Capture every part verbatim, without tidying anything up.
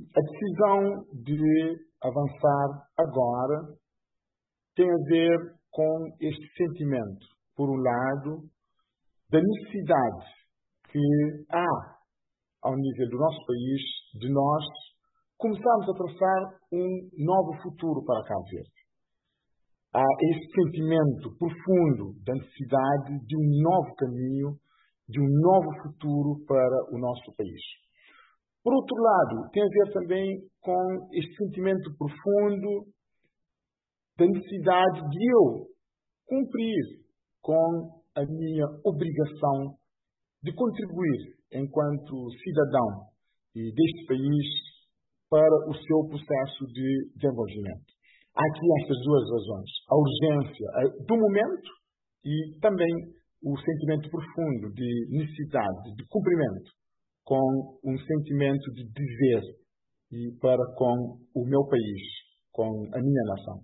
A decisão de avançar agora tem a ver com este sentimento, por um lado, da necessidade que há, ao nível do nosso país, de nós começarmos a traçar um novo futuro para Cabo Verde. Há este sentimento profundo da necessidade de um novo caminho, de um novo futuro para o nosso país. Por outro lado, tem a ver também com este sentimento profundo da necessidade de eu cumprir com a minha obrigação de contribuir enquanto cidadão e deste país para o seu processo de desenvolvimento. Há aqui estas duas razões, a urgência do momento e também o sentimento profundo de necessidade, de cumprimento, com um sentimento de dever e para com o meu país, com a minha nação.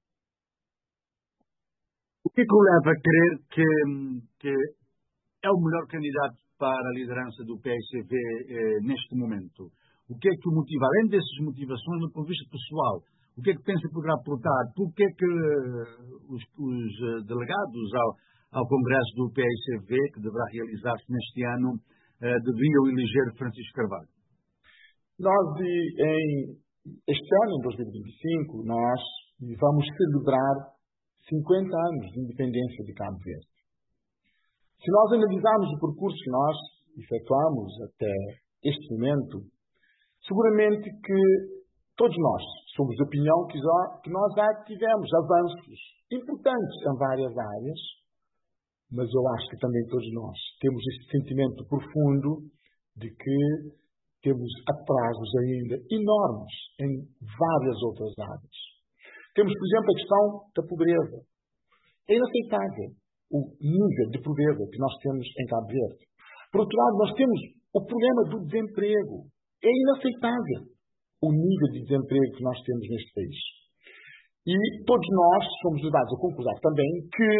O que é que o leva a crer que, que é o melhor candidato para a liderança do P S C V eh, neste momento? O que é que o motiva, além dessas motivações, do ponto de vista pessoal? O que é que pensa que poderá aportar? Por que é que uh, os, os uh, delegados ao, ao Congresso do P S C V, que deverá realizar-se neste ano, uh, deviam eleger Francisco Carvalho? Nós, em, este ano, em dois mil e vinte e cinco, nós vamos celebrar cinquenta anos de independência de Cabo Verde. Se nós analisarmos o percurso que nós efetuamos até este momento, seguramente que todos nós somos de opinião que, já, que nós já tivemos avanços importantes em várias áreas, mas eu acho que também todos nós temos este sentimento profundo de que temos atrasos ainda enormes em várias outras áreas. Temos, por exemplo, a questão da pobreza. É inaceitável o nível de pobreza que nós temos em Cabo Verde. Por outro lado, nós temos o problema do desemprego. É inaceitável o nível de desemprego que nós temos neste país. E todos nós somos levados a concordar também que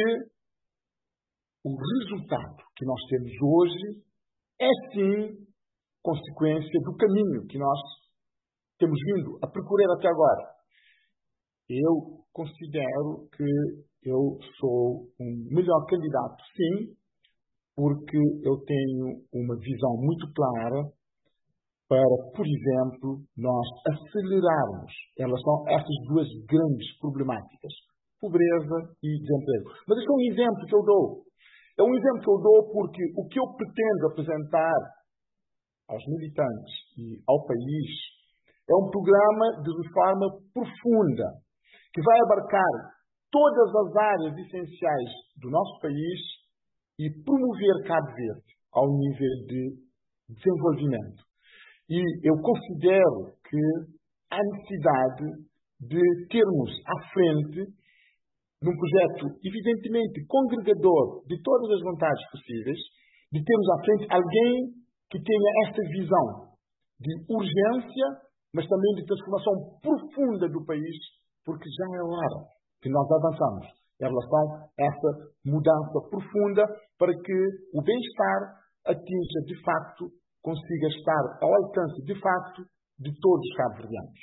o resultado que nós temos hoje é sim consequência do caminho que nós temos vindo a percorrer até agora. Eu considero que eu sou um melhor candidato, sim, porque eu tenho uma visão muito clara para, por exemplo, nós acelerarmos em relação a essas duas grandes problemáticas, pobreza e desemprego. Mas este é um exemplo que eu dou. É um exemplo que eu dou porque o que eu pretendo apresentar aos militantes e ao país é um programa de reforma profunda que vai abarcar todas as áreas essenciais do nosso país e promover Cabo Verde ao nível de desenvolvimento. E eu considero que há necessidade de termos à frente, num projeto evidentemente congregador de todas as vontades possíveis, de termos à frente alguém que tenha esta visão de urgência, mas também de transformação profunda do país, porque já é hora que nós avançamos em relação a essa mudança profunda para que o bem-estar atinja de facto, consiga estar ao alcance de facto de todos os cabo-verdianos.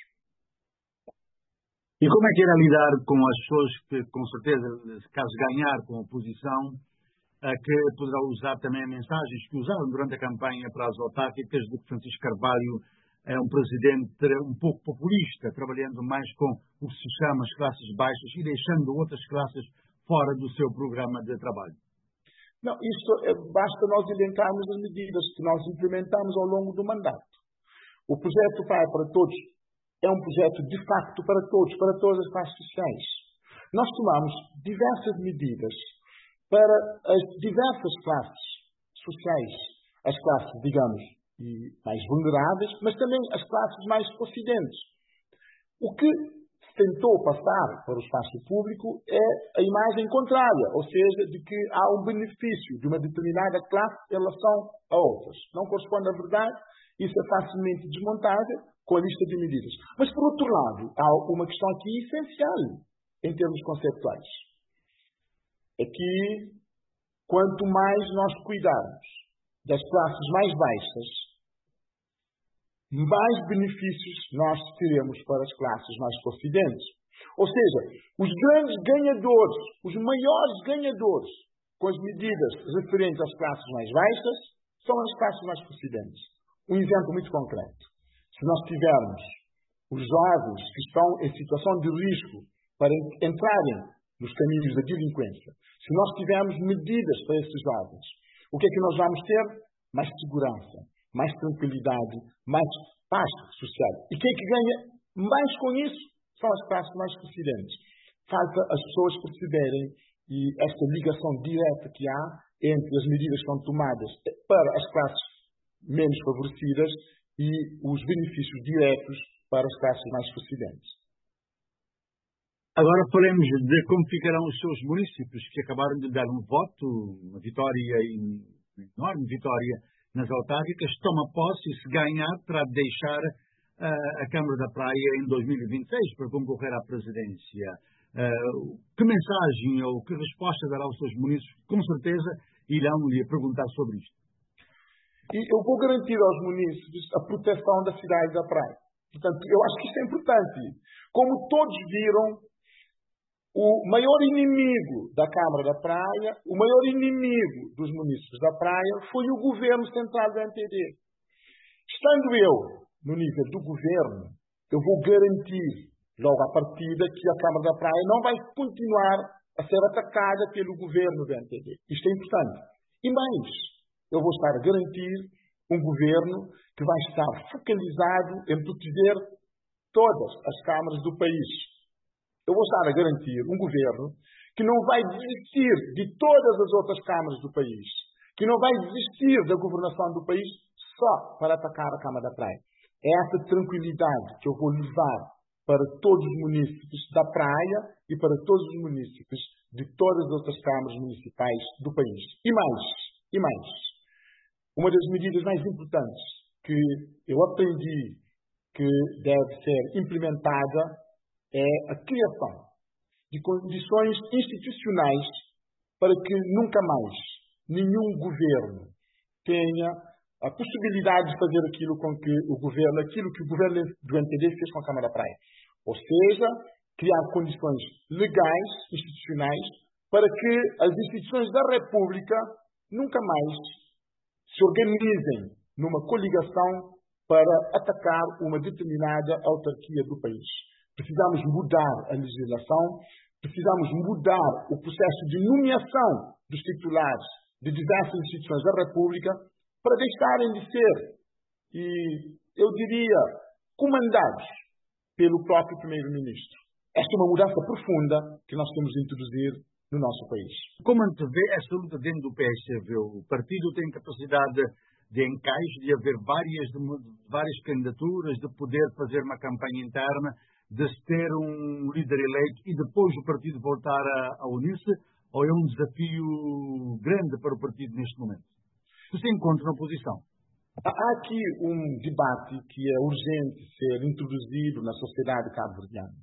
E como é que irá lidar com as pessoas que, com certeza, caso ganhar com a oposição, que poderá usar também mensagens que usaram durante a campanha para as autárquicas de que Francisco Carvalho é um presidente um pouco populista, trabalhando mais com o que se chama as classes baixas e deixando outras classes fora do seu programa de trabalho? Não, isto é, basta nós elencarmos as medidas que nós implementamos ao longo do mandato. O projeto Pai para Todos é um projeto de facto para todos, para todas as classes sociais. Nós tomamos diversas medidas para as diversas classes sociais, as classes, digamos, mais vulneráveis, mas também as classes mais possidentes. O que tentou passar para o espaço público é a imagem contrária, ou seja, de que há um benefício de uma determinada classe em relação a outras. Não corresponde à verdade, isso é facilmente desmontável com a lista de medidas. Mas, por outro lado, há uma questão aqui essencial em termos conceptuais. É que, quanto mais nós cuidarmos das classes mais baixas, mais benefícios nós teremos para as classes mais providentes. Ou seja, os grandes ganhadores, os maiores ganhadores com as medidas referentes às classes mais baixas são as classes mais providentes. Um exemplo muito concreto. Se nós tivermos os jovens que estão em situação de risco para entrarem nos caminhos da delinquência, se nós tivermos medidas para esses jovens, o que é que nós vamos ter? Mais segurança, mais tranquilidade, mais paz social. E quem é que ganha mais com isso? São as classes mais providentes. Falta as pessoas perceberem e esta ligação direta que há entre as medidas que são tomadas para as classes menos favorecidas e os benefícios diretos para as classes mais providentes. Agora falemos de como ficarão os seus municípios que acabaram de dar um voto, uma vitória, uma enorme vitória nas autárquicas, toma posse e se ganhar terá de deixar uh, a Câmara da Praia em dois mil e vinte e seis para concorrer à presidência. Uh, que mensagem ou que resposta dará aos seus municípios? Com certeza irão lhe perguntar sobre isto. E eu vou garantir aos municípios a proteção da cidade da Praia. Portanto, eu acho que isto é importante. Como todos viram, o maior inimigo da Câmara da Praia, o maior inimigo dos municípios da Praia foi o governo central do M P D. Estando eu no nível do governo, eu vou garantir logo à partida que a Câmara da Praia não vai continuar a ser atacada pelo governo do M P D. Isto é importante. E mais, eu vou estar a garantir um governo que vai estar focalizado em proteger todas as câmaras do país. Eu vou estar a garantir um governo que não vai desistir de todas as outras câmaras do país, que não vai desistir da governação do país só para atacar a Câmara da Praia. É essa tranquilidade que eu vou levar para todos os municípios da Praia e para todos os municípios de todas as outras câmaras municipais do país. E mais, e mais. Uma das medidas mais importantes que eu aprendi que deve ser implementada é a criação de condições institucionais para que nunca mais nenhum governo tenha a possibilidade de fazer aquilo com que o governo, aquilo que o governo do M P D fez com a Câmara da Praia. Ou seja, criar condições legais, institucionais, para que as instituições da República nunca mais se organizem numa coligação para atacar uma determinada autarquia do país. Precisamos mudar a legislação, precisamos mudar o processo de nomeação dos titulares de diversas instituições da República para deixarem de ser, e eu diria, comandados pelo próprio Primeiro-Ministro. Esta é uma mudança profunda que nós temos de introduzir no nosso país. Como antevê esta luta dentro do P S C V? O partido tem capacidade de encaixe, de haver várias, de, várias candidaturas, de poder fazer uma campanha interna, de se ter um líder eleito e depois o partido voltar a, a unir-se? Ou é um desafio grande para o partido neste momento? Que se encontra na oposição? Há aqui um debate que é urgente ser introduzido na sociedade cabo-verdiana.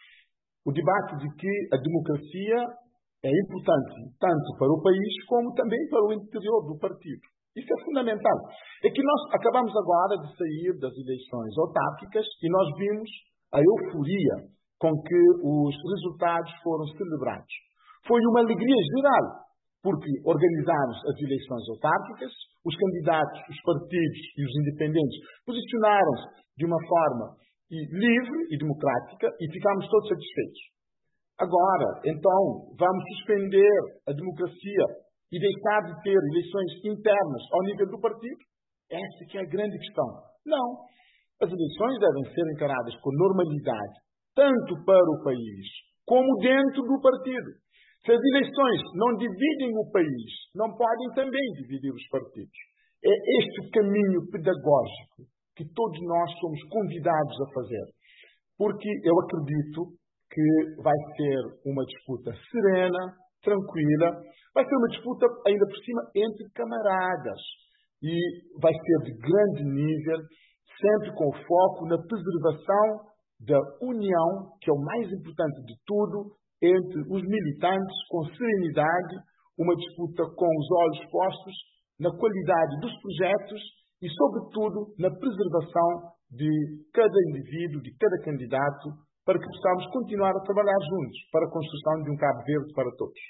O debate de que a democracia é importante tanto para o país como também para o interior do partido. Isso é fundamental. É que nós acabamos agora de sair das eleições autárquicas e nós vimos a euforia com que os resultados foram celebrados. Foi uma alegria geral, porque organizámos as eleições autárquicas, os candidatos, os partidos e os independentes posicionaram-se de uma forma livre e democrática e ficámos todos satisfeitos. Agora, então, vamos suspender a democracia e deixar de ter eleições internas ao nível do partido? Essa que é a grande questão. Não. As eleições devem ser encaradas com normalidade, tanto para o país como dentro do partido. Se as eleições não dividem o país, não podem também dividir os partidos. É este o caminho pedagógico que todos nós somos convidados a fazer. Porque eu acredito que vai ser uma disputa serena, tranquila, vai ser uma disputa ainda por cima entre camaradas e vai ser de grande nível, sempre com foco na preservação da união, que é o mais importante de tudo, entre os militantes, com serenidade, uma disputa com os olhos postos na qualidade dos projetos e, sobretudo, na preservação de cada indivíduo, de cada candidato, para que possamos continuar a trabalhar juntos para a construção de um Cabo Verde para todos.